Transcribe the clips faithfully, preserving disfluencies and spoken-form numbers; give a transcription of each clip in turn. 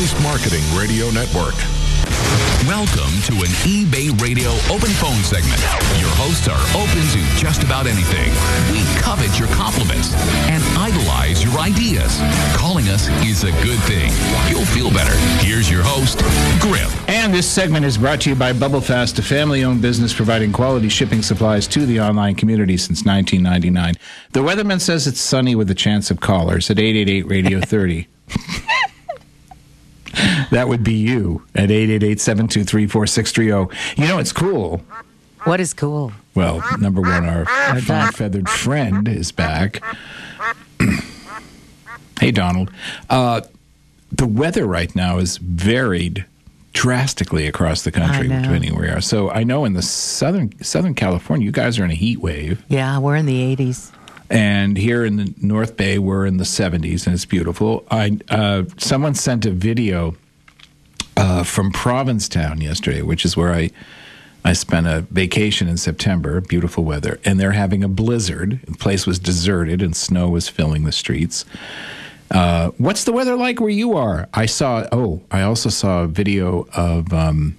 Voice Marketing Radio Network. Welcome to an eBay Radio open phone segment. Your hosts are open to just about anything. We covet your compliments and idolize your ideas. Calling us is a good thing. You'll feel better. Here's your host, Griff. And this segment is brought to you by BubbleFast, a family-owned business providing quality shipping supplies to the online community since nineteen ninety-nine. The weatherman says it's sunny with a chance of callers at eight eight eight radio thirty. That would be you at eight eight eight, seven two three, four six three zero. You know, it's cool. What is cool? Well, number one, our fine-feathered friend is back. Hey, Donald. Uh, the weather right now is varied drastically across the country depending where we are. So I know in the southern Southern California, you guys are in a heat wave. Yeah, we're in the eighties. And here in the North Bay, we're in the seventies, and it's beautiful. I uh, someone sent a video uh, from Provincetown yesterday, which is where I I spent a vacation in September. Beautiful weather, and they're having a blizzard. The place was deserted, and snow was filling the streets. Uh, what's the weather like where you are? I saw. Oh, I also saw a video of um,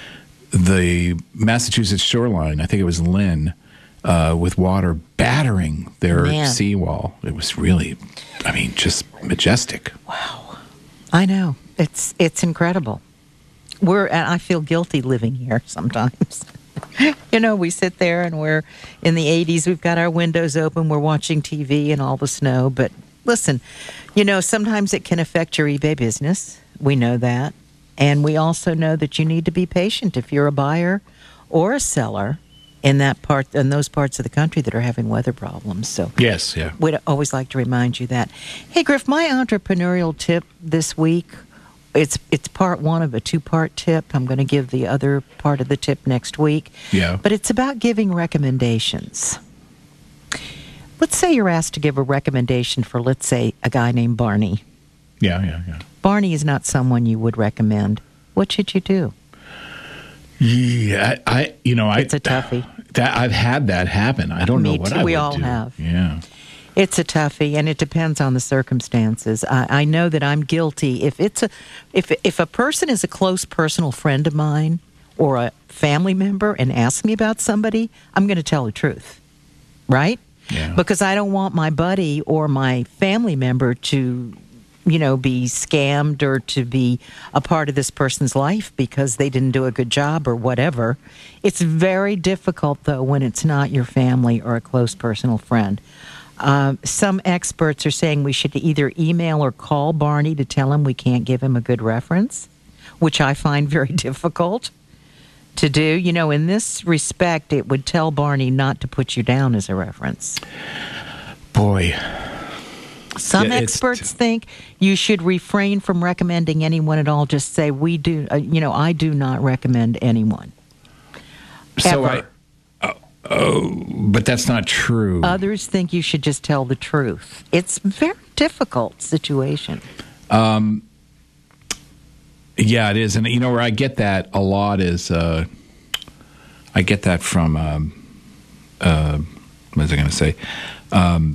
the Massachusetts shoreline. I think it was Lynn. Uh, with water battering their Man. seawall. It was really, I mean, just majestic. Wow. I know. It's it's incredible. We're, and I feel guilty living here sometimes. You know, we sit there and we're in the eighties. We've got our windows open. We're watching T V and all the snow. But listen, you know, sometimes it can affect your eBay business. We know that. And we also know that you need to be patient if you're a buyer or a seller in that part, in those parts of the country that are having weather problems. So yes, yeah, we'd always like to remind you that. Hey, Griff, my entrepreneurial tip this week, it's it's part one of a two-part tip. I'm going to give the other part of the tip next week. Yeah, but it's about giving recommendations. Let's say you're asked to give a recommendation for, let's say, a guy named Barney. Yeah, yeah, yeah. Barney is not someone you would recommend. What should you do? Yeah, I, I you know, I it's a toughie. That I've had that happen. I don't Me know what too. I we would all do. have. Yeah, it's a toughie, and it depends on the circumstances. I, I know that I'm guilty. If it's a, if if a person is a close personal friend of mine or a family member and asks me about somebody, I'm going to tell the truth, right? Yeah. Because I don't want my buddy or my family member to, you know, be scammed or to be a part of this person's life because they didn't do a good job or whatever. It's very difficult, though, when it's not your family or a close personal friend. Um, some experts are saying we should either email or call Barney to tell him we can't give him a good reference, which I find very difficult to do. You know, in this respect, it would tell Barney not to put you down as a reference. Boy. Some Yeah, experts think you should refrain from recommending anyone at all. Just say, we do, uh, you know, I do not recommend anyone. So Ever. I, uh, oh, but that's not true. Others think you should just tell the truth. It's a very difficult situation. Um, yeah, it is. And, you know, where I get that a lot is, uh, I get that from, um, uh, what was I going to say? Um,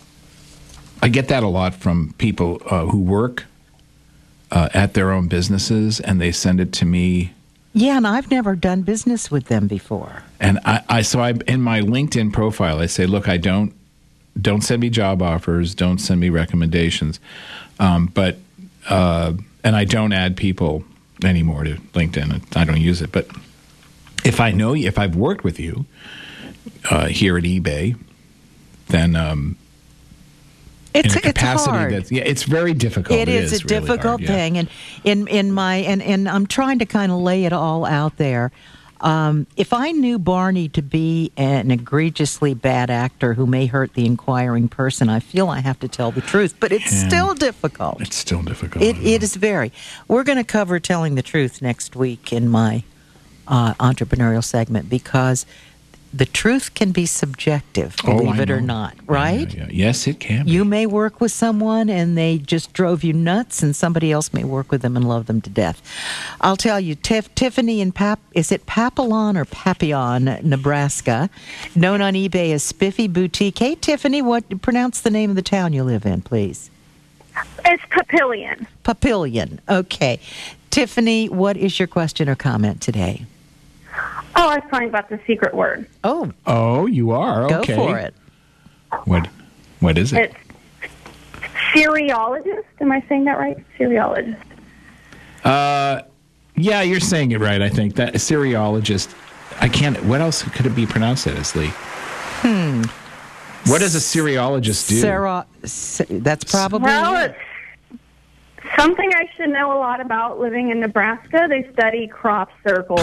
I get that a lot from people uh, who work uh, at their own businesses, and they send it to me. Yeah, and I've never done business with them before. And I, I so I in my LinkedIn profile, I say, look, I don't don't send me job offers, don't send me recommendations, um, but uh, and I don't add people anymore to LinkedIn. I don't use it, but if I know you, if I've worked with you uh, here at eBay, then. Um, It's, in a capacity it's hard. That's, yeah, it's very difficult. It, it is, is a really difficult hard, yeah. thing, and in in my and, and I'm trying to kind of lay it all out there. Um, if I knew Barney to be an egregiously bad actor who may hurt the inquiring person, I feel I have to tell the truth. But it's Yeah. still difficult. It's still difficult. It it is very. We're going to cover telling the truth next week in my uh, entrepreneurial segment because the truth can be subjective, believe oh, it or know. not, right? Yeah, yeah. Yes, it can be. You may work with someone and they just drove you nuts, and somebody else may work with them and love them to death. I'll tell you, Tif- Tiffany in Pap, is it Papillon or Papillon, Nebraska, known on eBay as Spiffy Boutique. Hey, Tiffany, what pronounce the name of the town you live in, please? It's Papillion. Papillion. Okay. Tiffany, what is your question or comment today? Oh, I was talking about the secret word. Oh, Oh, you are? go Okay. for it. What, what is it? It's cereologist. Am I saying that right? Cereologist. Uh, yeah, you're saying it right, I think. That cereologist. I can't. What else could it be pronounced as, Lee? Hmm. What does a cereologist do? Sarah, s- that's probably Well, it. it's something I should know a lot about living in Nebraska. They study crop circles.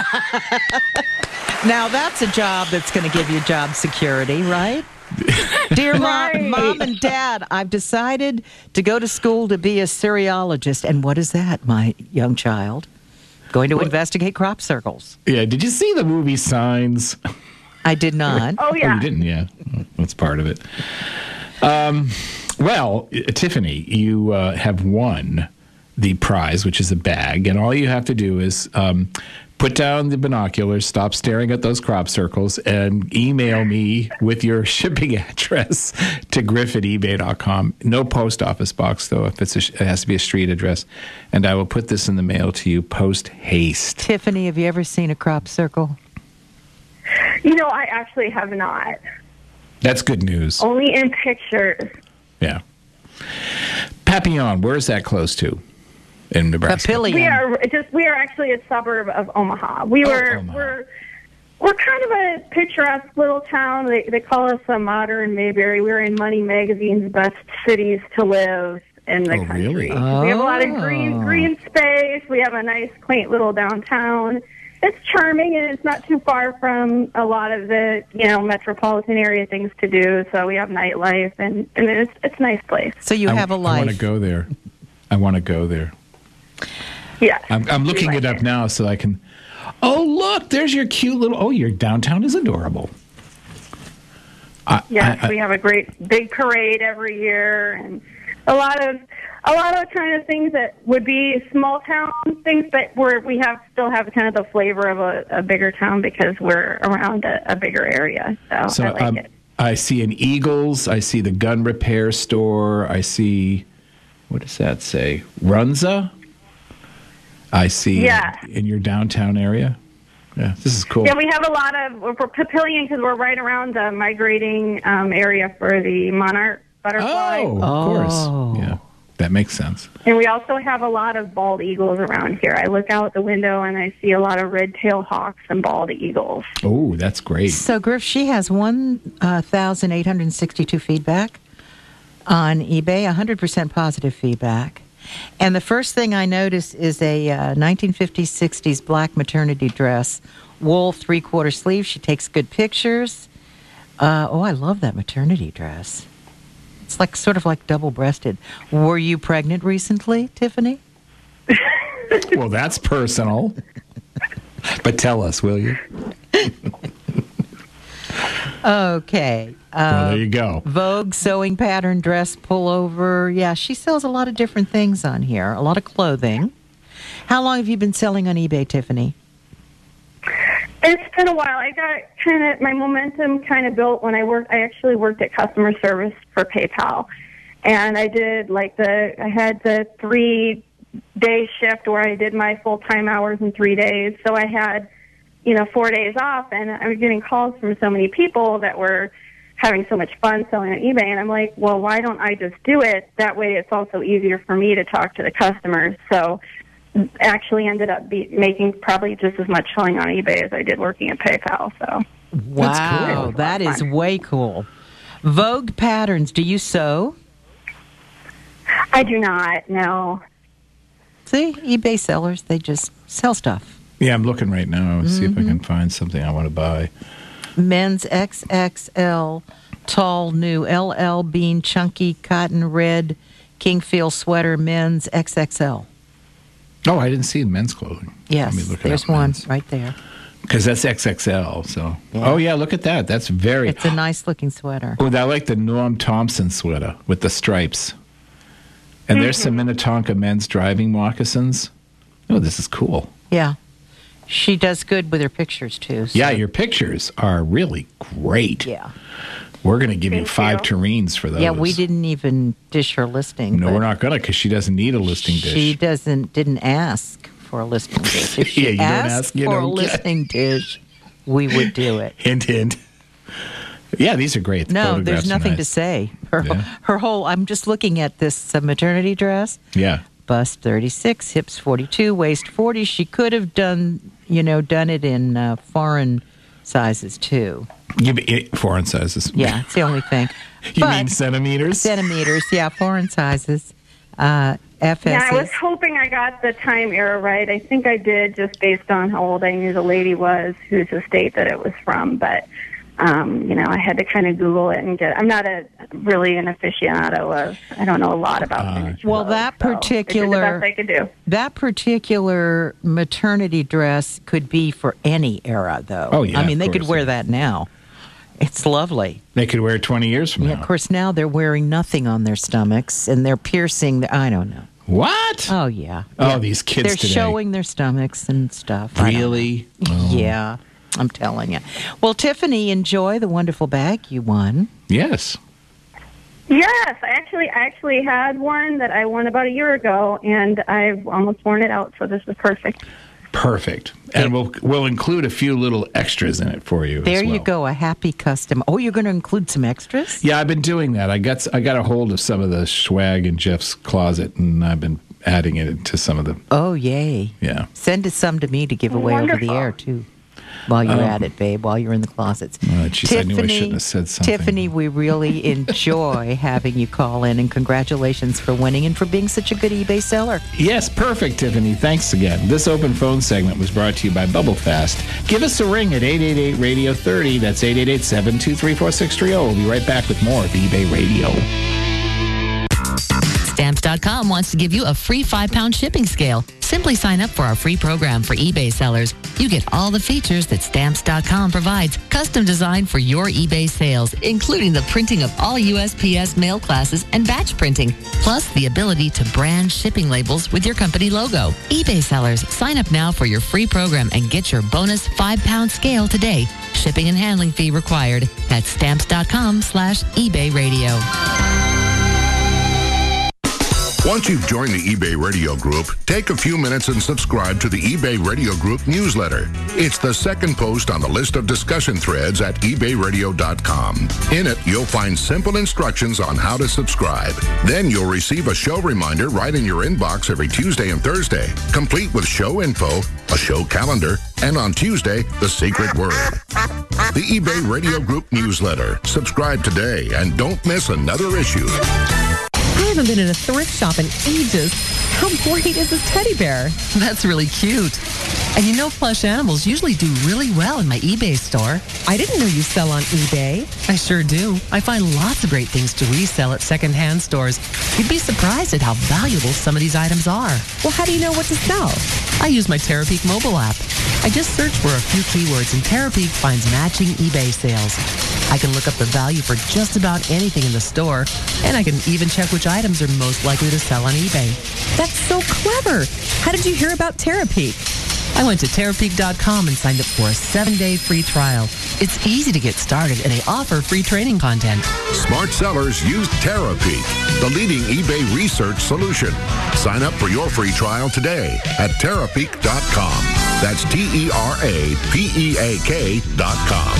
Now that's a job that's going to give you job security, right? Dear mom, Right. mom and dad, I've decided to go to school to be a cereologist. And what is that, my young child? Going to investigate crop circles. Yeah, did you see the movie Signs? I did not. Oh, Oh, yeah. you didn't, yeah. That's part of it. Um, well, uh, Tiffany, you uh, have won the prize, which is a bag, and all you have to do is um, put down the binoculars, stop staring at those crop circles, and email me with your shipping address to griff at ebay dot com. No post office box, though, if it's a, it has to be a street address, and I will put this in the mail to you post haste. Tiffany, have you ever seen a crop circle? You know, I actually have not. That's good news. Only in pictures. Yeah. Papillon, where is that close to in Nebraska? Papillion. We are just we are actually a suburb of Omaha. We Oh, were Omaha. we're we're kind of a picturesque little town. They they call us a modern Mayberry. We're in Money Magazine's best cities to live in the Oh, country. really? We have a lot of Oh. green green space. We have a nice quaint little downtown. It's charming, and it's not too far from a lot of the, you know, metropolitan area things to do. So we have nightlife, and, and it's it's a nice place. So you I- have a I want to life. go there. I want to go there. Yeah, I'm, I'm looking We it like up now so I can. Oh, look! There's your cute little. Oh, your downtown is adorable. I, Yes, I- I- we have a great big parade every year, and a lot of a lot of kind of things that would be small town things, but where we have still have kind of the flavor of a, a bigger town because we're around a, a bigger area. So, so I like um, it. I see an Eagles. I see the gun repair store. I see. What does that say? Runza. I see. Yeah. In your downtown area. Yeah, this is cool. Yeah, we have a lot of we're Papillion because we're right around the migrating um, area for the monarch butterfly, Oh, of Oh. course. Yeah, that makes sense. and we also have a lot of bald eagles around here. I look out the window and I see a lot of red-tailed hawks and bald eagles. Oh, that's great. So, Griff, she has one thousand eight hundred sixty-two feedback on eBay, one hundred percent positive feedback. And the first thing I notice is a uh, nineteen fifties, sixties black maternity dress, wool three-quarter sleeve. She takes good pictures. Uh, oh, I love that maternity dress. It's like sort of like double-breasted. Were you pregnant recently, Tiffany? Well, that's personal. But tell us, will you? Okay. Well, Uh, there you go. Vogue sewing pattern dress pullover. Yeah, she sells a lot of different things on here, a lot of clothing. How long have you been selling on eBay, Tiffany? It's been a while. I got kind of my momentum kind of built when I worked. I actually worked at customer service for PayPal, and I did like the I had the three day shift where I did my full time hours in three days. So I had, you know, four days off, and I was getting calls from so many people that were having so much fun selling on eBay, and I'm like, well, why don't I just do it? That way, it's also easier for me to talk to the customers. So actually ended up be making probably just as much selling on eBay as I did working at PayPal. So Wow, cool. that is way cool. Vogue patterns, do you sew? I do not know. See, eBay sellers, they just sell stuff. Yeah, I'm looking right now. Let's see if I Mm-hmm. can find something I want to buy. Men's X X L, tall, new, L L bean, chunky, cotton, red, Kingfield sweater, men's X X L. Oh, I didn't see men's clothing. Yes, Let me look it there's up, one men's. right there. Because that's X X L. So, Yeah. oh yeah, look at that. That's very. It's a nice looking sweater. Oh, I like the Norm Thompson sweater with the stripes. And there's some Minnetonka men's driving moccasins. Oh, this is cool. Yeah. She does good with her pictures, too. so- Yeah, your pictures are really great. Yeah. We're going to give you Thank five you. terrines for those. Yeah, we didn't even dish her listing. No, but we're not going to because she doesn't need a listing dish. She doesn't didn't ask for a listing dish. If she Yeah, you don't asked ask, you for a don't get. listing dish, we would do it. Hint, hint. Yeah, these are great. The No, photographs there's are nothing to nice. say. Her, Yeah. her whole. I'm just looking at this uh, maternity dress. Yeah. Bust thirty-six, hips forty-two, waist forty. She could have done, you know, done it in uh, foreign sizes too. You mean it- foreign sizes. Yeah, it's the only thing. You But mean centimeters? centimeters? Yeah, foreign sizes. Uh, F Yeah, I was S's. hoping I got the time era right. I think I did, just based on how old I knew the lady was, whose estate that it was from. But um, you know, I had to kind of Google it and get. I'm not a really an aficionado of. I don't know a lot about. vintage Well, clothes, that so I did particular- the best I could do. That particular maternity dress could be for any era, though. Oh, yeah, I mean, of they could course, wear yeah. that now. It's lovely. They could wear it twenty years from Yeah, now. of course, now they're wearing nothing on their stomachs and they're piercing. The, I don't know. What? Oh, yeah. Oh, Yeah. these kids They're today. showing their stomachs and stuff. I don't know. Really? Oh. Yeah, I'm telling you. Well, Tiffany, enjoy the wonderful bag you won. Yes. Yes, I actually I actually had one that I won about a year ago, and I've almost worn it out. So this is perfect. Perfect. And we'll we'll include a few little extras in it for you. There as well. you go, a happy custom. Oh, you're going to include some extras? Yeah, I've been doing that. I got I got a hold of some of the swag in Jeff's closet, and I've been adding it to some of the. Oh, yay. Yeah. Send us some to me to give away over the Wonderful. air, too. While you're Um, at it, babe, while you're in the closets. Oh, geez, I knew I shouldn't have said something. Tiffany, we really enjoy having you call in, and congratulations for winning and for being such a good eBay seller. Yes, perfect, Tiffany. Thanks again. This open phone segment was brought to you by Bubblefast. Give us a ring at eight eight eight radio thirty. That's eight eight eight, seven two three, four six three zero. We'll be right back with more of eBay Radio. Stamps dot com wants to give you a free five-pound shipping scale. Simply sign up for our free program for eBay sellers. You get all the features that Stamps dot com provides, custom designed for your eBay sales, including the printing of all U S P S mail classes and batch printing, plus the ability to brand shipping labels with your company logo. eBay sellers, sign up now for your free program and get your bonus five-pound scale today. Shipping and handling fee required. That's Stamps dot com slash eBay radio. Once you've joined the eBay Radio Group, take a few minutes and subscribe to the eBay Radio Group newsletter. It's the second post on the list of discussion threads at ebay radio dot com. In it, you'll find simple instructions on how to subscribe. Then you'll receive a show reminder right in your inbox every Tuesday and Thursday, complete with show info, a show calendar, and on Tuesday, the secret word. The eBay Radio Group newsletter. Subscribe today and don't miss another issue. I haven't been in a thrift shop in ages. How great is this teddy bear? That's really cute. And you know plush animals usually do really well in my eBay store. I didn't know you sell on eBay. I sure do. I find lots of great things to resell at secondhand stores. You'd be surprised at how valuable some of these items are. Well, how do you know what to sell? I use my Terapeak mobile app. I just search for a few keywords and Terapeak finds matching eBay sales. I can look up the value for just about anything in the store, and I can even check which items are most likely to sell on eBay. That's so clever. How did you hear about Terapeak? I went to Terapeak dot com and signed up for a seven-day free trial. It's easy to get started, and they offer free training content. Smart sellers use Terapeak, the leading eBay research solution. Sign up for your free trial today at Terapeak dot com. That's T E R A P E A K dot com.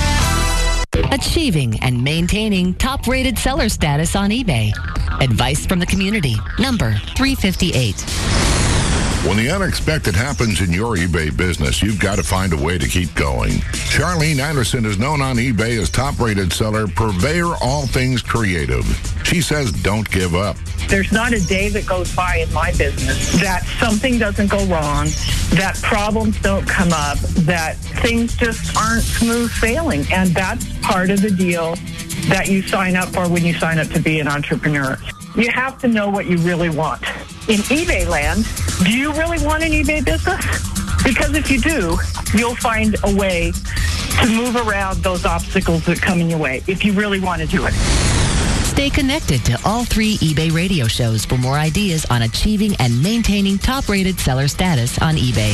Achieving and maintaining top-rated seller status on eBay. Advice from the community. Number three fifty-eight. When the unexpected happens in your eBay business, you've got to find a way to keep going. Charlene Anderson is known on eBay as top-rated seller, purveyor all things creative. She says don't give up. There's not a day that goes by in my business that something doesn't go wrong, that problems don't come up, that things just aren't smooth sailing. And that's part of the deal that you sign up for when you sign up to be an entrepreneur. You have to know what you really want. In eBay land, do you really want an eBay business? Because if you do, you'll find a way to move around those obstacles that come in your way if you really want to do it. Stay connected to all three eBay radio shows for more ideas on achieving and maintaining top-rated seller status on eBay.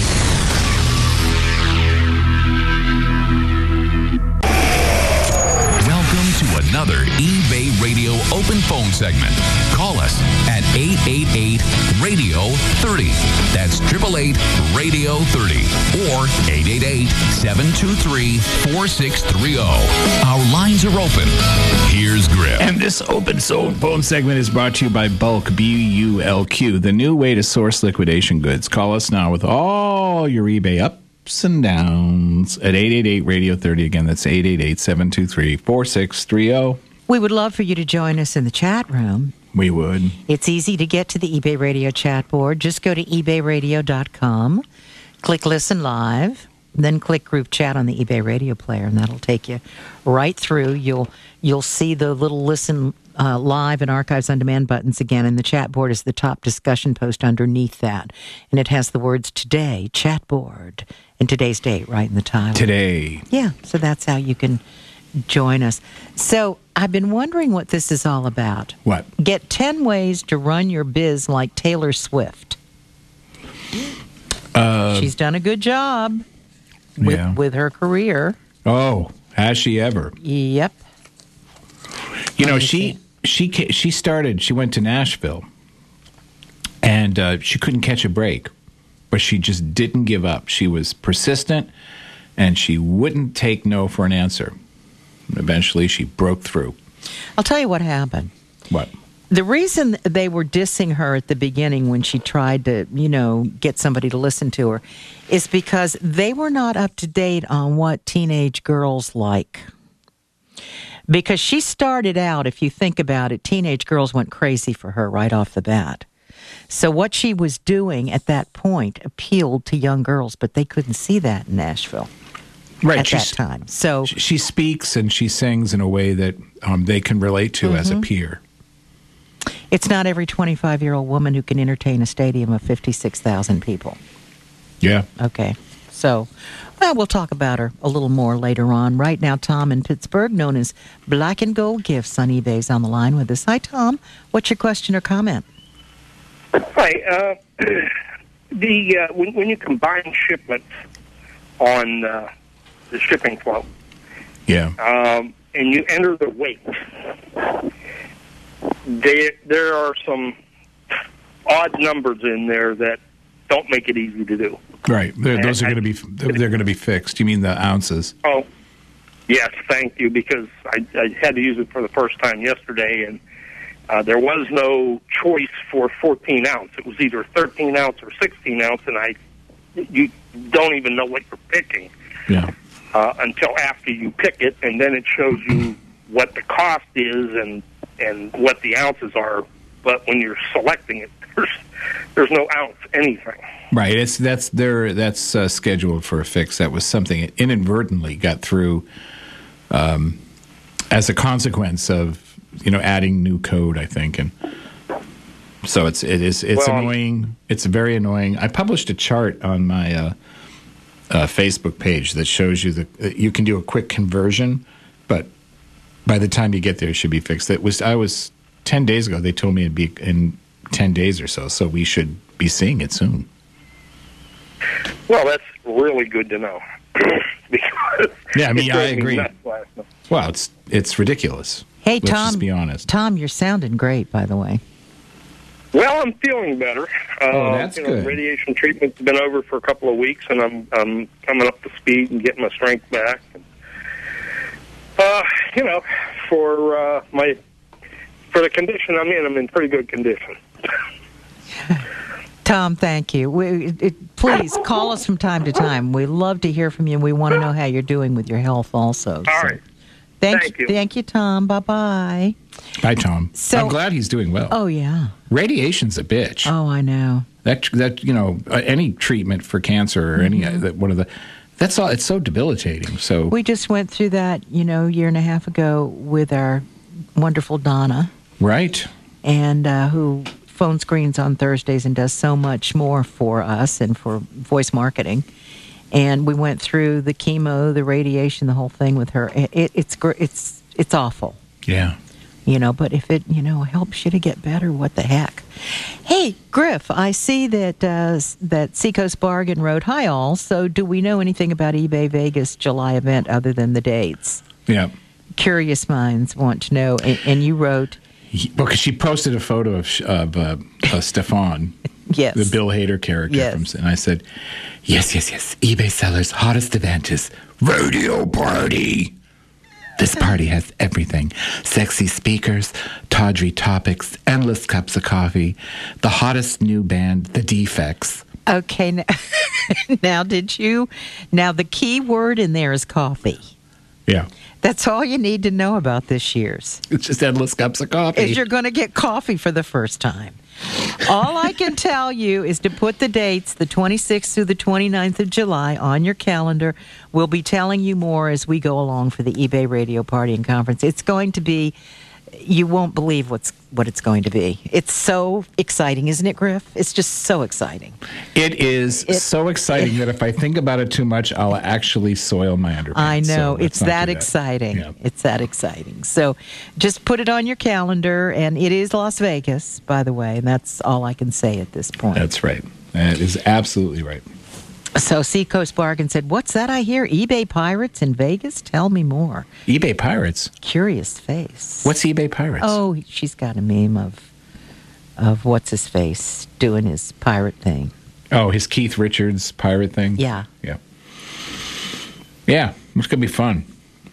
Welcome to another Radio open phone segment. Call us at eight eight eight, radio thirty. That's eight eight eight, radio thirty. Or eight eight eight, seven two three, four six three zero. Our lines are open. Here's Griff. And this open phone segment is brought to you by Bulk, B U L Q, the new way to source liquidation goods. Call us now with all your eBay ups and downs at eight eight eight, radio thirty. Again, that's eight eight eight, seven two three, four six three zero. We would love for you to join us in the chat room. We would. It's easy to get to the eBay Radio chat board. Just go to ebay radio dot com, click Listen Live, then click Group Chat on the eBay Radio player, and that'll take you right through. You'll you'll see the little Listen uh, Live and Archives on Demand buttons again, and the chat board is the top discussion post underneath that. And it has the words Today, Chat Board, and today's date right in the title. Today. Yeah, so that's how you can join us. So I've been wondering what this is all about. What? Get ten ways to run your biz like Taylor Swift. Uh, She's done a good job with, yeah. with her career. Oh, has she ever? Yep. You know, Let me she see. she ca- she started. She went to Nashville, and uh, she couldn't catch a break, but she just didn't give up. She was persistent, and she wouldn't take no for an answer. Eventually, she broke through. I'll tell you what happened. What? The reason they were dissing her at the beginning when she tried to, you know, get somebody to listen to her is because they were not up to date on what teenage girls like. Because she started out, if you think about it, teenage girls went crazy for her right off the bat. So what she was doing at that point appealed to young girls, but they couldn't see that in Nashville. Right, at that she's- time. So She, she speaks and she sings in a way that um, they can relate to as a peer. it's not every twenty-five-year-old woman who can entertain a stadium of fifty-six thousand people. Yeah. Okay. So, well, we'll talk about her a little more later on. Right now, Tom in Pittsburgh, known as Black and Gold Gifts on eBay, is on the line with us. Hi, Tom. What's your question or comment? Hi. Uh, the uh, when, when you combine shipments on uh, the shipping flow, Yeah. um, and you enter the weight, there there are some odd numbers in there that don't make it easy to do. Right. They're, those are I- going to be they're going to be fixed. You mean the ounces? Oh, yes, thank you, because I, I had to use it for the first time yesterday, and uh, there was no choice for fourteen ounce. It was either thirteen ounce or sixteen ounce, and I you don't even know what you're picking Yeah. uh, until after you pick it, and then it shows you what the cost is and and what the ounces are. But when you're selecting it, there's there's no ounce anything. Right. It's that's there. That's uh, scheduled for a fix. That was something it inadvertently got through um, as a consequence of you know adding new code. I think, and so it's it is it's Well, annoying. It's very annoying. I published a chart on my uh, uh, Facebook page that shows you that you can do a quick conversion, but by the time you get there, it should be fixed. It was I was ten days ago. They told me it'd be in ten days or so. So we should be seeing it soon. Well, that's really good to know. because Yeah, I mean, it drove I me agree. nuts last night. Well, it's it's ridiculous. Hey, Let's Tom. just be honest. Tom, you're sounding great, by the way. Well, I'm feeling better. Uh, Oh, that's you know, good. Radiation treatment's been over for a couple of weeks, and I'm I'm coming up to speed and getting my strength back. And, uh, you know, for uh, my for the condition I'm in, I'm in pretty good condition. Tom, thank you. We, it, please call us from time to time. We love to hear from you, and we want to know how you're doing with your health also. All So, right. Thank, Thank you. Thank you, Tom. Bye-bye. Hi, Tom. So- I'm glad he's doing well. Oh, yeah. Radiation's a bitch. Oh, I know. That that you know uh, any treatment for cancer or any uh, that one of the that's all. It's so debilitating. So We just went through that, you know, a year and a half ago with our wonderful Donna, right. and uh, who phone screens on Thursdays and does so much more for us and for voice marketing. And we went through the chemo, the radiation, the whole thing with her. It, it, it's gr- it's it's awful, Yeah. you know. But if it, you know, helps you to get better, what the heck? Hey, Griff, I see that uh, s- that Seacoast Bargain wrote, "Hi all. So, do we know anything about eBay Vegas July event other than the dates?" Yeah. curious minds want to know. And, and you wrote... Because she posted a photo of, of uh, uh, Stefan, yes. the Bill Hader character. Yes. From, and I said, yes, yes, yes, eBay sellers' hottest event is Rodeo Party. This party has everything. Sexy speakers, tawdry topics, endless cups of coffee, the hottest new band, The Defects. Okay, now, now did you... Now, the key word in there is coffee. Yeah. That's all you need to know about this year's. It's just endless cups of coffee. Is you're going to get coffee for the first time. All I can tell you is to put the dates, the twenty-sixth through the twenty-ninth of July, on your calendar. We'll be telling you more as we go along for the eBay Radio Party and Conference. It's going to be, you won't believe what's what it's going to be. It's so exciting, isn't it, Griff? It's just so exciting. It is it, so exciting it, that if I think about it too much, I'll actually soil my underpants. I know. So it's that exciting. That. Yeah. It's that exciting. So just put it on your calendar, and it is Las Vegas, by the way, and that's all I can say at this point. That's right. That is absolutely right. So Seacoast Bargain said, what's that I hear? eBay Pirates in Vegas? Tell me more. eBay Pirates? Curious face. What's eBay Pirates? Oh, she's got a meme of of what's-his-face doing his pirate thing. Oh, his Keith Richards pirate thing? Yeah. Yeah. Yeah, it's going to be fun.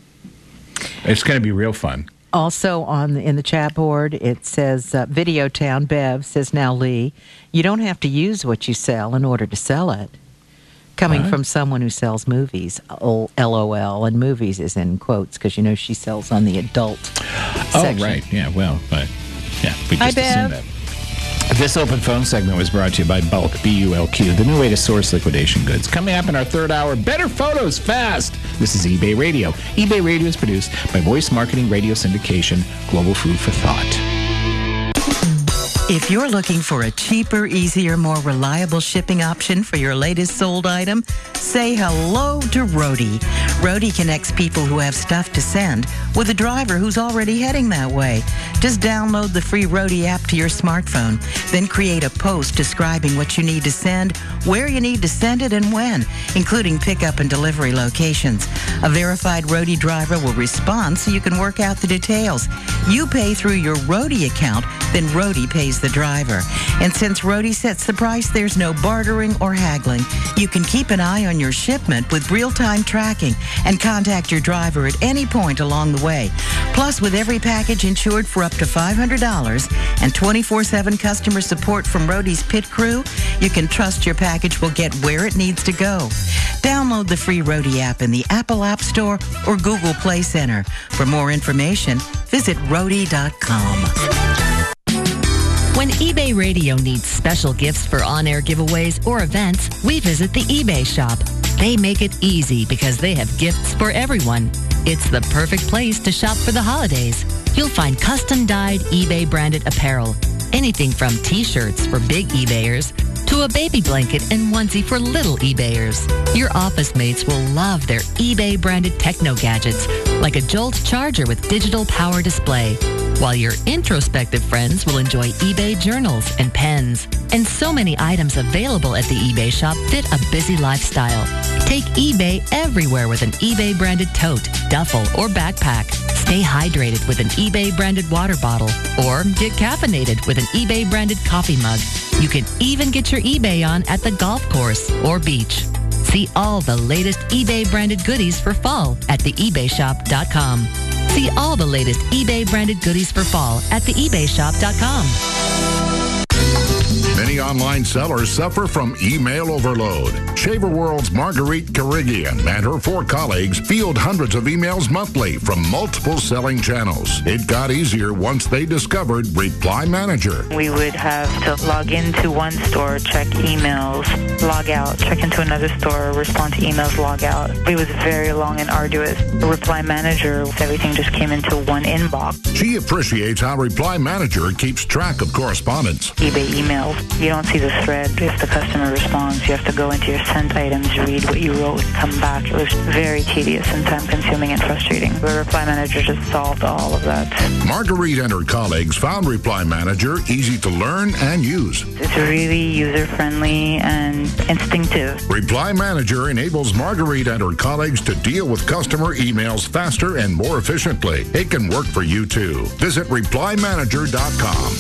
It's going to be real fun. Also, on the, in the chat board, it says, uh, Videotown, Bev, says, now, Lee, you don't have to use what you sell in order to sell it. Coming what? From someone who sells movies, L O L, and movies is in quotes, because, you know, she sells on the adult Oh, section. right. Yeah, well, but, yeah, we Hi, just assumed Bev. that. This open phone segment was brought to you by Bulk, B U L Q, the new way to source liquidation goods. Coming up in our third hour, better photos fast. This is eBay Radio. eBay Radio is produced by Voice Marketing Radio Syndication, Global Food for Thought. If you're looking for a cheaper, easier, more reliable shipping option for your latest sold item, say hello to Roadie. Roadie connects people who have stuff to send with a driver who's already heading that way. Just download the free Roadie app to your smartphone, then create a post describing what you need to send, where you need to send it, and when, including pickup and delivery locations. A verified Roadie driver will respond so you can work out the details. You pay through your Roadie account, then Roadie pays the driver. And since Roadie sets the price, there's no bartering or haggling. You can keep an eye on your shipment with real-time tracking and contact your driver at any point along the way. Plus, with every package insured for up to five hundred dollars and twenty-four seven customer support from Roadie's pit crew, you can trust your package will get where it needs to go. Download the free Roadie app in the Apple App Store or Google Play Center. For more information, visit Roadie dot com. When eBay Radio needs special gifts for on-air giveaways or events, we visit the eBay shop. They make it easy because they have gifts for everyone. It's the perfect place to shop for the holidays. You'll find custom-dyed eBay-branded apparel, anything from T-shirts for big eBayers to a baby blanket and onesie for little eBayers. Your office mates will love their eBay-branded techno gadgets, like a Jolt charger with digital power display, while your introspective friends will enjoy eBay journals and pens. And so many items available at the eBay shop fit a busy lifestyle. Take eBay everywhere with an eBay-branded tote, duffel, or backpack. Stay hydrated with an eBay-branded water bottle, or get caffeinated with an eBay-branded coffee mug. You can even get your eBay on at the golf course or beach. See all the latest eBay-branded goodies for fall at the ebay shop dot com. See all the latest eBay-branded goodies for fall at the ebay shop dot com. Many online sellers suffer from email overload. Shaver World's Marguerite Carrigian and her four colleagues field hundreds of emails monthly from multiple selling channels. It got easier once they discovered Reply Manager. We would have to log into one store, check emails, log out, check into another store, respond to emails, log out. It was very long and arduous. Reply Manager, everything just came into one inbox. She appreciates how Reply Manager keeps track of correspondence. eBay emails You don't see the thread if the customer responds. You have to go into your sent items, read what you wrote, come back. It was very tedious and time-consuming and frustrating. The Reply Manager just solved all of that. Marguerite and her colleagues found Reply Manager easy to learn and use. It's really user-friendly and instinctive. Reply Manager enables Marguerite and her colleagues to deal with customer emails faster and more efficiently. It can work for you too. Visit reply manager dot com.